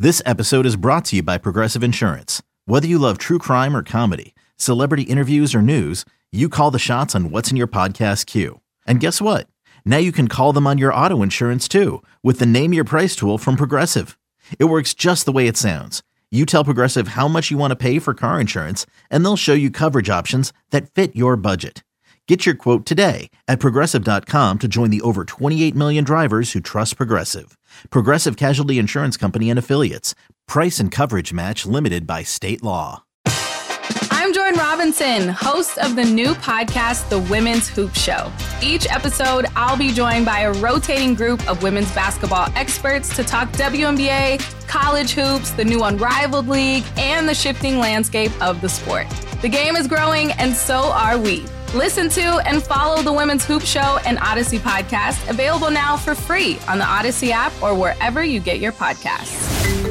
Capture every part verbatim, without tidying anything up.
This episode is brought to you by Progressive Insurance. Whether you love true crime or comedy, celebrity interviews or news, you call the shots on what's in your podcast queue. And guess what? Now you can call them on your auto insurance too with the Name Your Price tool from Progressive. It works just the way it sounds. You tell Progressive how much you want to pay for car insurance, and they'll show you coverage options that fit your budget. Get your quote today at Progressive dot com to join the over twenty-eight million drivers who trust Progressive. Progressive Casualty Insurance Company and Affiliates. Price and coverage match limited by state law. I'm Jordan Robinson, host of the new podcast, The Women's Hoop Show. Each episode, I'll be joined by a rotating group of women's basketball experts to talk W N B A, college hoops, the new Unrivaled League, and the shifting landscape of the sport. The game is growing, and so are we. Listen to and follow The Women's Hoop Show and Odyssey podcast, available now for free on the Odyssey app or wherever you get your podcasts.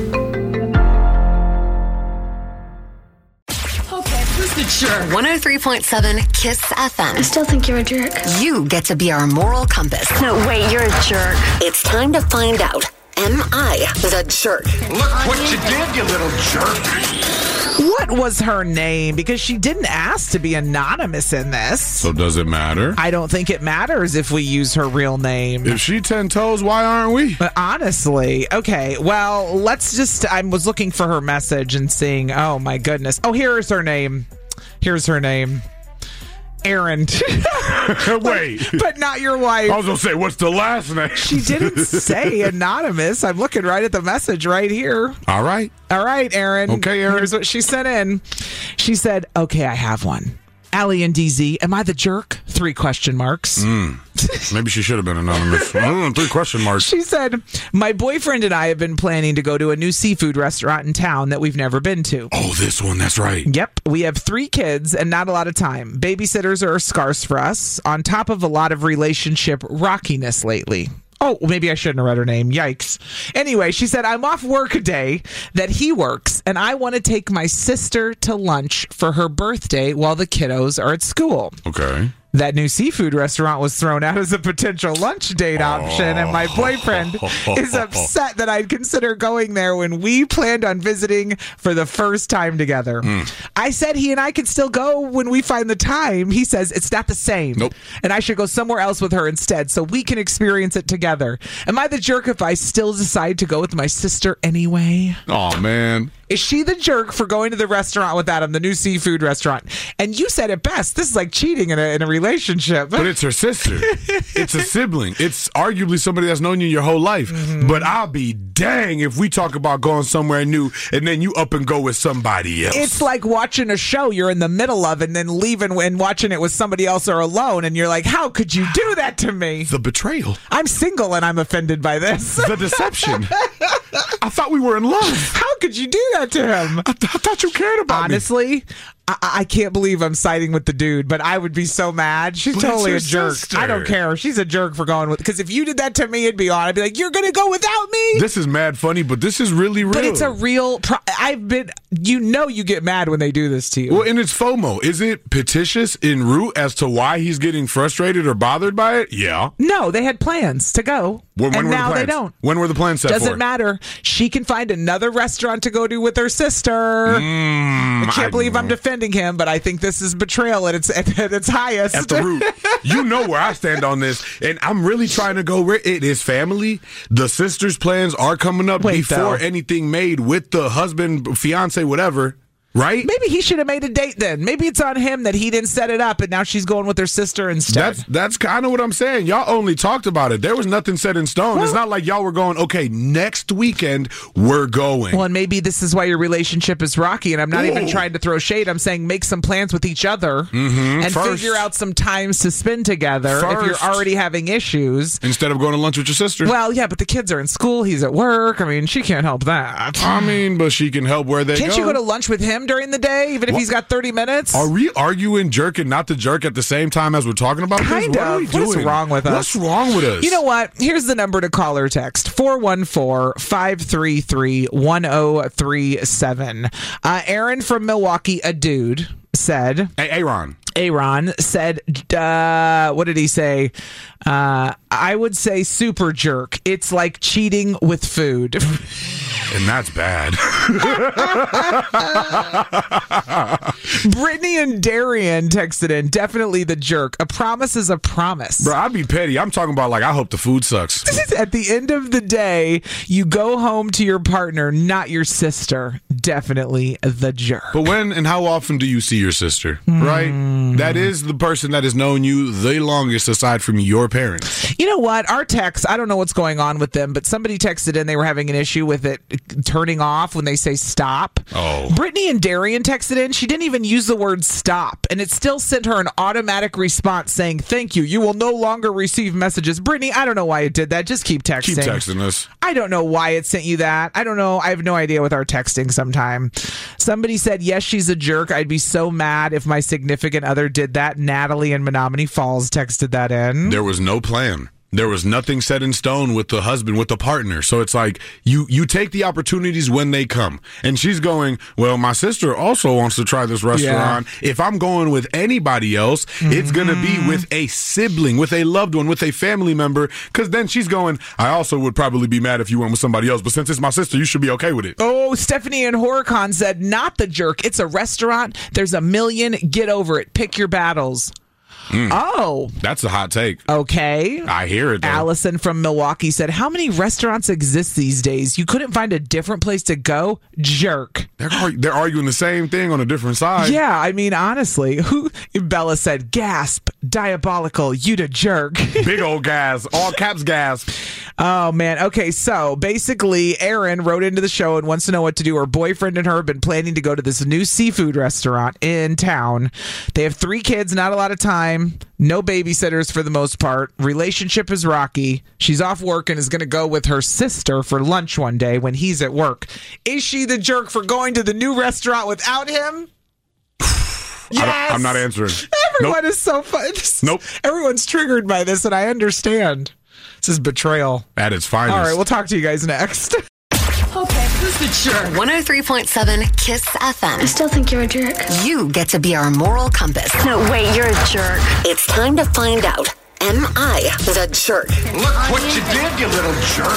Okay, who's the jerk? one oh three point seven KISS F M. I still think you're a jerk. You get to be our moral compass. No, wait, you're a jerk. It's time to find out, am I the jerk? Look what you did, you little jerk. What was her name? Because she didn't ask to be anonymous in this. So does it matter? I don't think it matters if we use her real name. If she ten toes, why aren't we? But honestly, okay, well, let's just, I was looking for her message and seeing, oh my goodness. Oh, here's her name. Here's her name. Erin. Wait. But not your wife. I was going to say, what's the last name? She didn't say anonymous. I'm looking right at the message right here. All right. All right, Erin. Okay, Erin. Here's what she sent in. She said, okay, I have one. Allie and D Z, am I the jerk? Three question marks. Mm. Maybe she should have been anonymous. Mm, three question marks. She said, my boyfriend and I have been planning to go to a new seafood restaurant in town that we've never been to. Oh, this one. That's right. Yep. We have three kids and not a lot of time. Babysitters are scarce for us, on top of a lot of relationship rockiness lately. Oh, maybe I shouldn't have read her name. Yikes. Anyway, she said, I'm off work a day that he works, and I want to take my sister to lunch for her birthday while the kiddos are at school. Okay. That new seafood restaurant was thrown out as a potential lunch date option, and my boyfriend is upset that I'd consider going there when we planned on visiting for the first time together. Mm. I said he and I could still go when we find the time. He says it's not the same. Nope. And I should go somewhere else with her instead so we can experience it together. Am I the jerk if I still decide to go with my sister anyway? Oh, man. Is she the jerk for going to the restaurant with Adam, the new seafood restaurant? And you said it best. This is like cheating in a, in a relationship. But it's her sister. It's a sibling. It's arguably somebody that's known you your whole life. Mm-hmm. But I'll be dang if we talk about going somewhere new and then you up and go with somebody else. It's like watching a show you're in the middle of and then leaving and watching it with somebody else or alone. And you're like, how could you do that to me? The betrayal. I'm single and I'm offended by this. The deception. I thought we were in love. How could you do that to him? I, th- I thought you cared about Honestly, me. Honestly, I-, I can't believe I'm siding with the dude, but I would be so mad. She's but totally a jerk. Sister. I don't care. She's a jerk for going with, because if you did that to me, it'd be on. I'd be like, you're going to go without me? This is mad funny, but this is really real. But it's a real, pro- I've been, you know you get mad when they do this to you. Well, and it's FOMO. Is it petitious en route as to why he's getting frustrated or bothered by it? Yeah. No, they had plans to go. When, when and were now the plans? they don't. When were the plans set Doesn't for? matter. She can find another restaurant to go to with her sister. Mm, I can't I believe know. I'm defending him, but I think this is betrayal at its at, at its highest. At the root. You know where I stand on this, and I'm really trying to go where it is family. The sister's plans are coming up Wait, before though. anything made with the husband, fiance, whatever. Right? Maybe he should have made a date then. Maybe it's on him that he didn't set it up and now she's going with her sister instead. That's that's kind of what I'm saying. Y'all only talked about it. There was nothing set in stone. Well, it's not like y'all were going, okay, next weekend we're going. Well, and maybe this is why your relationship is rocky, and I'm not Ooh. even trying to throw shade. I'm saying make some plans with each other mm-hmm. and First. figure out some times to spend together First. if you're already having issues. Instead of going to lunch with your sister. Well, yeah, but the kids are in school. He's at work. I mean, she can't help that. I mean, but she can help where they Can't go. you go to lunch with him during the day? Even if What? he's got thirty minutes? Are we arguing jerk and not the jerk at the same time as we're talking about Kind this? What of. are we What's doing? wrong with us? What's wrong with us? You know what? Here's the number to call or text. four one four, five three three, one zero three seven. Uh, Aaron from Milwaukee, a dude, said... Hey, Aaron. Aaron said, uh, what did he say? Uh, I would say super jerk. It's like cheating with food. And that's bad. Brittany and Darian texted in, definitely the jerk. A promise is a promise. Bro, I'd be petty. I'm talking about like, I hope the food sucks. At the end of the day, you go home to your partner, not your sister. Definitely the jerk. But when and how often do you see your sister, mm. right? That is the person that has known you the longest aside from your parents. You know what? Our texts, I don't know what's going on with them, but somebody texted in they were having an issue with it turning off when they say stop. Oh. Brittany and Darian texted in. She didn't even use the word stop, and it still sent her an automatic response saying, thank you. You will no longer receive messages. Brittany, I don't know why it did that. Just keep texting. Keep texting us. I don't know why it sent you that. I don't know. I have no idea with our texting sometime. Somebody said, yes, she's a jerk. I'd be so mad if my significant other did that. Natalie in Menominee Falls texted that in. There was no plan. There was nothing set in stone with the husband, with the partner. So it's like you you take the opportunities when they come. And she's going, well, my sister also wants to try this restaurant. Yeah. If I'm going with anybody else, mm-hmm. it's going to be with a sibling, with a loved one, with a family member. Because then she's going, I also would probably be mad if you went with somebody else. But since it's my sister, you should be okay with it. Oh, Stephanie and Horicon said, not the jerk. It's a restaurant. There's a million. Get over it. Pick your battles. Mm. Oh. That's a hot take. Okay. I hear it, though. Allison from Milwaukee said, how many restaurants exist these days? You couldn't find a different place to go? Jerk. They're, they're arguing the same thing on a different side. Yeah, I mean, honestly. Who? Bella said, gasp, diabolical, you the jerk. Big old gas, all caps gasp. Oh, man. Okay, so basically, Erin wrote into the show and wants to know what to do. Her boyfriend and her have been planning to go to this new seafood restaurant in town. They have three kids, not a lot of time, no babysitters for the most part. Relationship is rocky. She's off work and is going to go with her sister for lunch one day when he's at work. Is she the jerk for going to the new restaurant without him? Yes. I'm not answering. Everyone nope. is so fun. Nope. Everyone's triggered by this, and I understand. This is betrayal. At its finest. All right, we'll talk to you guys next. Okay, who's the jerk? one oh three point seven KISS F M. I still think you're a jerk. You get to be our moral compass. No, wait, you're a jerk. It's time to find out. Am I the jerk? Look what you did, you little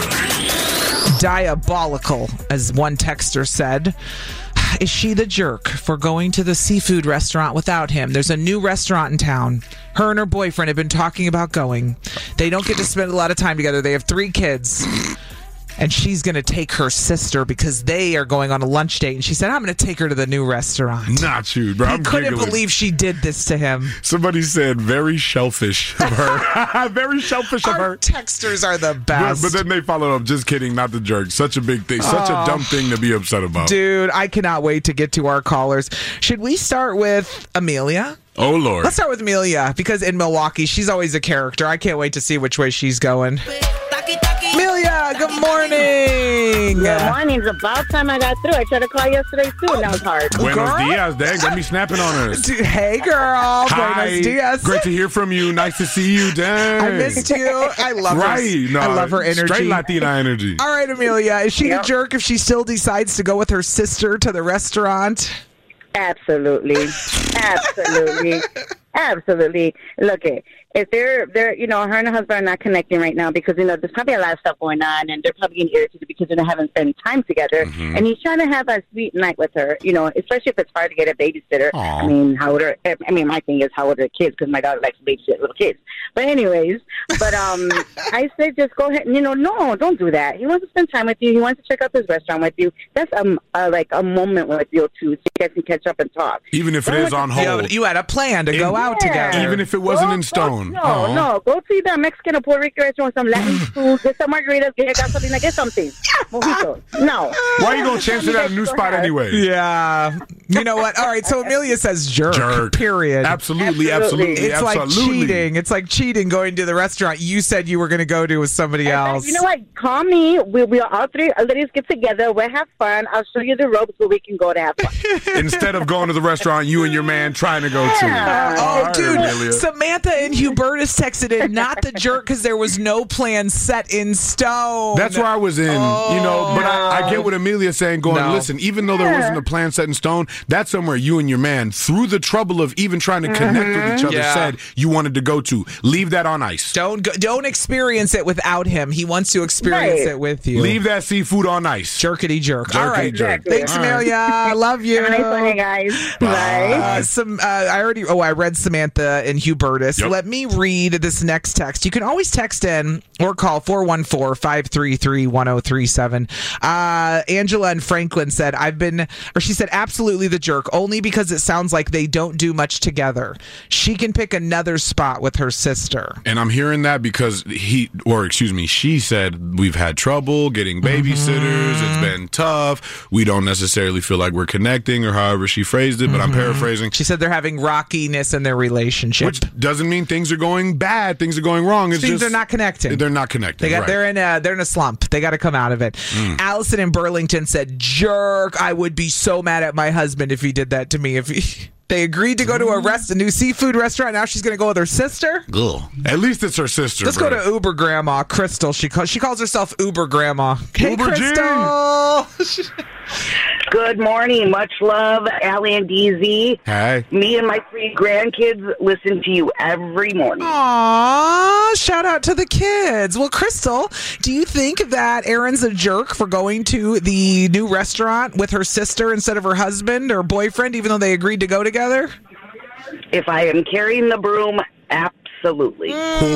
jerk. Diabolical, as one texter said. Is she the jerk for going to the seafood restaurant without him? There's a new restaurant in town. Her and her boyfriend have been talking about going. They don't get to spend a lot of time together. They have three kids. And she's going to take her sister because they are going on a lunch date. And she said, I'm going to take her to the new restaurant. Not you, bro. He I'm couldn't giggling. believe she did this to him. Somebody said very shellfish of her. Very shellfish of Our her. texters are the best. But, but then they followed up, just kidding, not the jerk. Such a big thing. Such oh, a dumb thing to be upset about. Dude, I cannot wait to get to our callers. Should we start with Amelia? Oh, Lord. Let's start with Amelia, because in Milwaukee, she's always a character. I can't wait to see which way she's going. Amelia, good morning. Good morning. It's about time I got through. I tried to call yesterday, too, and that was hard. Buenos girl? dias, dang. Get me snapping on us. Hey, girl. Hi. Buenos dias. Great to hear from you. Nice to see you. Dang. I missed you. I love right. her. No, I love her energy. Straight Latina energy. All right, Amelia. Is she Yep. a jerk if she still decides to go with her sister to the restaurant? Absolutely. Absolutely. Absolutely. Look, it. If they're, they're, you know, her and her husband are not connecting right now because, you know, there's probably a lot of stuff going on and they're probably getting irritated because they haven't spent time together. Mm-hmm. And he's trying to have a sweet night with her, you know, especially if it's hard to get a babysitter. Aww. I mean, how old are, I mean, my thing is how old are the kids because my daughter likes to babysit little kids. But anyways, but um, I say just go ahead and, you know, no, don't do that. He wants to spend time with you. He wants to check out this restaurant with you. That's um, uh, like a moment with you two so you guys can catch up and talk. Even if it is on hold. You had, you had a plan to In, go out yeah. together. Even if it wasn't go, in stone. Go, no, Aww. no. Go to either a Mexican or Puerto Rican restaurant, some Latin food, get some margaritas, get gasolina, get something. Mojitos. No. Why are you going to chance it at a new spot anyway? Yeah. You know what? All right, so Amelia says jerk. Jerk. Period. Absolutely, absolutely. It's absolutely. like cheating. It's like cheating going to the restaurant you said you were going to go to with somebody else. You know what? Call me. We, we all three ladies get together. We'll have fun. I'll show you the ropes where we can go to have fun. Instead of going to the restaurant you and your man trying to go to. Yeah. Oh, All right, dude. Amelia. Samantha and Hubertus texted in, not the jerk because there was no plan set in stone. That's where I was in, oh, you know, but I, I get what Amelia's saying, going, no. listen, even though there wasn't a plan set in stone, That's somewhere you and your man, through the trouble of even trying to connect mm-hmm. with each other, yeah. said you wanted to go to. Leave that on ice. Don't go, don't experience it without him. He wants to experience right. it with you. Leave that seafood on ice. Jerkity jerk. Jerkity All right. jerk. Thanks, All Amelia. I love you. Have a nice morning, guys. Bye. Uh, some, uh, I already, oh, I read Samantha and Hubertus. Yep. Let me read this next text. You can always text in or call four one four, five three three, one zero three seven. Uh, Angela and Franklin said, I've been, or she said, absolutely the jerk, only because it sounds like they don't do much together. She can pick another spot with her sister. And I'm hearing that because he, or excuse me, she said, we've had trouble getting babysitters. Mm-hmm. It's been tough. We don't necessarily feel like we're connecting, or however she phrased it, but mm-hmm. I'm paraphrasing. She said they're having rockiness in their relationship. Which doesn't mean things are going bad, things are going wrong. It's Things just they're not connecting. They're not connecting. They got right. they're in a they're in a slump. They got to come out of it. Mm. Allison in Burlington said, "Jerk! I would be so mad at my husband if he did that to me. If he, they agreed to go to a rest a new seafood restaurant, now she's going to go with her sister. Ugh. At least it's her sister. Let's bro. go to Uber Grandma Crystal. She calls she calls herself Uber Grandma. Hey, Uber Crystal. Good morning. Much love, Allie and D Z. Hey. Me and my three grandkids listen to you every morning. Aww, shout out to the kids. Well, Crystal, do you think that Erin's a jerk for going to the new restaurant with her sister instead of her husband or boyfriend, even though they agreed to go together? If I am carrying the broom, absolutely.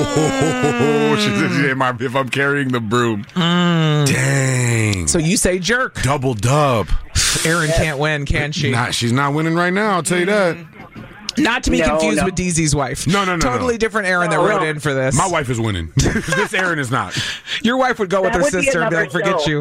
Oh, she said, if I'm carrying the broom. Mm. Dang. So you say jerk. Double dub. Erin can't win, can she? Not, she's not winning right now, I'll tell you that. Not to be no, confused no. with D Z's wife. No, no, no. Totally no. different Erin that no, wrote no. in for this. My wife is winning. This Erin is not. Your wife would go That with her would be sister and be like, another forget show. you.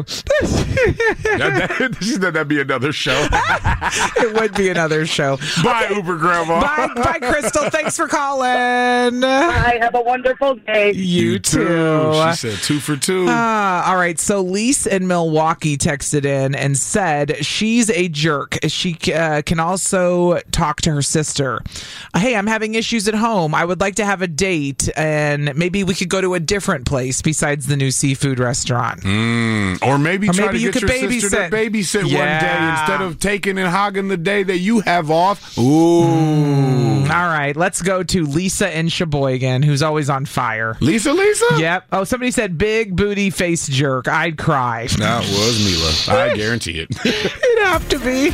that, that, she said that'd be another show. It would be another show. Bye, okay. Uber Grandma. Bye, bye, Crystal. Thanks for calling. Bye. Have a wonderful day. You, you too. too. She said two for two. Uh, all right. So Lise in Milwaukee texted in and said she's a jerk. She uh, can also talk to her sister. Hey, I'm having issues at home. I would like to have a date, and maybe we could go to a different place besides the new seafood restaurant. Mm. Or maybe or try maybe to you get could your babysit. sister to babysit yeah. one day instead of taking and hogging the day that you have off. Ooh. Mm. All right. Let's go to Lisa in Sheboygan, who's always on fire. Lisa, Lisa? Yep. Oh, somebody said big booty face jerk. I'd cry. That was Mila. I guarantee it. It'd have to be.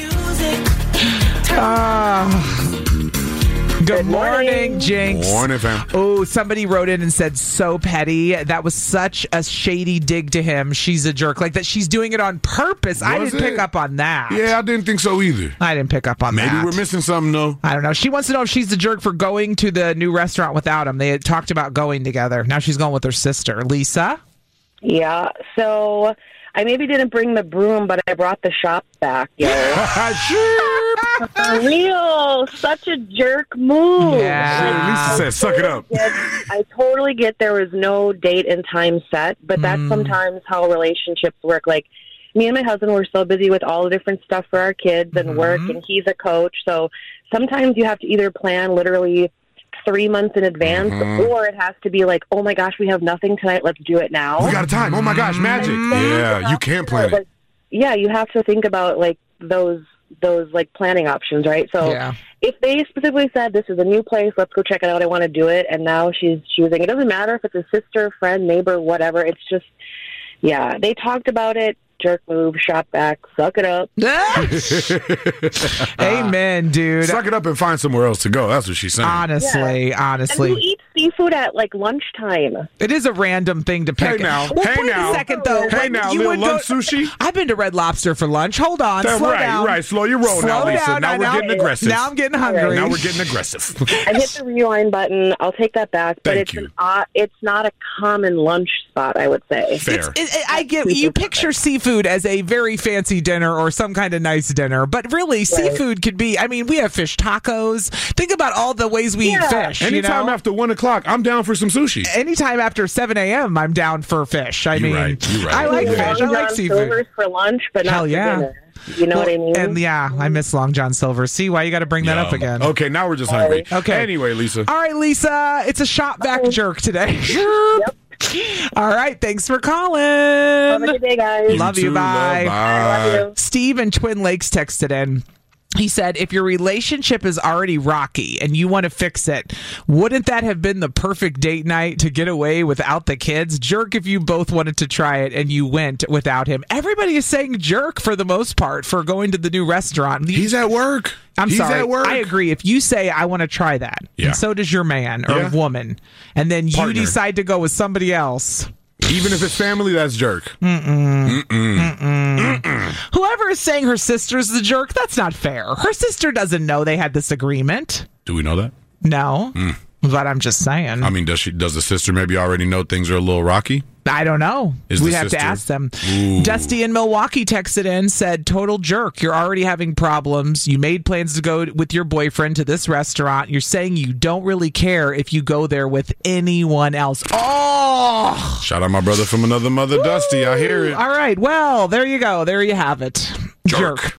Ah. Uh, Good, Good morning, morning, Jinx. Morning, fam. Oh, somebody wrote in and said, so petty. That was such a shady dig to him. She's a jerk. Like that she's doing it on purpose. Was I didn't it? pick up on that. Yeah, I didn't think so either. I didn't pick up on Maybe that. Maybe we're missing something, though. I don't know. She wants to know if she's the jerk for going to the new restaurant without him. They had talked about going together. Now she's going with her sister. Lisa? Yeah, so I maybe didn't bring the broom, but I brought the shop back, yo. For real. Such a jerk move. Yeah. Lisa said, suck it up. Get, I totally get there was no date and time set, but that's mm. sometimes how relationships work. Like, me and my husband were so busy with all the different stuff for our kids and mm-hmm. work, and he's a coach. So sometimes you have to either plan literally three months in advance, mm-hmm. or it has to be like, oh my gosh, we have nothing tonight, let's do it now. We got a time. Oh my gosh, magic. Yeah, you, you can't plan like, it. Yeah, you have to think about like those those like planning options, right? So yeah. if they specifically said, this is a new place, let's go check it out, I want to do it, and now she's choosing, it doesn't matter if it's a sister, friend, neighbor, whatever, it's just, yeah, they talked about it. Jerk move, shop back, suck it up. Amen, dude. Suck it up and find somewhere else to go. That's what she's saying. Honestly, yeah. honestly. And who eats seafood at like lunchtime? It is a random thing to pick. Hey now, well, hey wait now. a second though. Hey like, now, you little lunch go, sushi. I've been to Red Lobster for lunch. Hold on, That, slow right, down. Right, slow your roll slow now, Lisa. Down, now we're now, getting aggressive. Now I'm getting hungry. Now we're getting aggressive. I hit the rewind button. I'll take that back. But Thank it's you. an odd, it's not a common lunch spot, I would say. Fair. It's, it, I get you picture seafood as a very fancy dinner or some kind of nice dinner, but really right. seafood could be. I mean, we have fish tacos. Think about all the ways we yeah. eat fish. Anytime you know? after one o'clock, I'm down for some sushi. Anytime after seven a.m., I'm down for fish. I you're mean, right. You're right. I like yeah. fish. I like seafood. Silver's for lunch, but not Hell for yeah. dinner. You know well, what I mean? And yeah, I miss Long John Silver. See why you got to bring that Yum. up again. Okay, now we're just hungry. Okay. Anyway, Lisa. All right, Lisa. It's a shop back okay. jerk today. Yep. All right. Thanks for calling. Have a good day, guys. Love you. you. Bye. Love, bye. I love you. Steve in Twin Lakes texted in. He said, if your relationship is already rocky and you want to fix it, wouldn't that have been the perfect date night to get away without the kids? Jerk if you both wanted to try it and you went without him. Everybody is saying jerk for the most part for going to the new restaurant. He's at work. I'm He's sorry. at work. I agree. If you say, I want to try that, yeah. and so does your man or yeah. woman, and then you Partner. decide to go with somebody else. Even if it's family, that's jerk. Mm-mm. Mm-mm. Mm-mm. Whoever is saying her sister's the jerk, that's not fair. Her sister doesn't know they had this agreement. Do we know that? No. Mm. But I'm just saying. I mean, does she? Does the sister maybe already know things are a little rocky? I don't know. Is We'd the have sister? to ask them. Ooh. Dusty in Milwaukee texted in, said, total jerk. You're already having problems. You made plans to go with your boyfriend to this restaurant. You're saying you don't really care if you go there with anyone else. Oh! Shout out my brother from another mother, Dusty. I hear it. All right. Well, there you go. There you have it. Jerk. Jerk.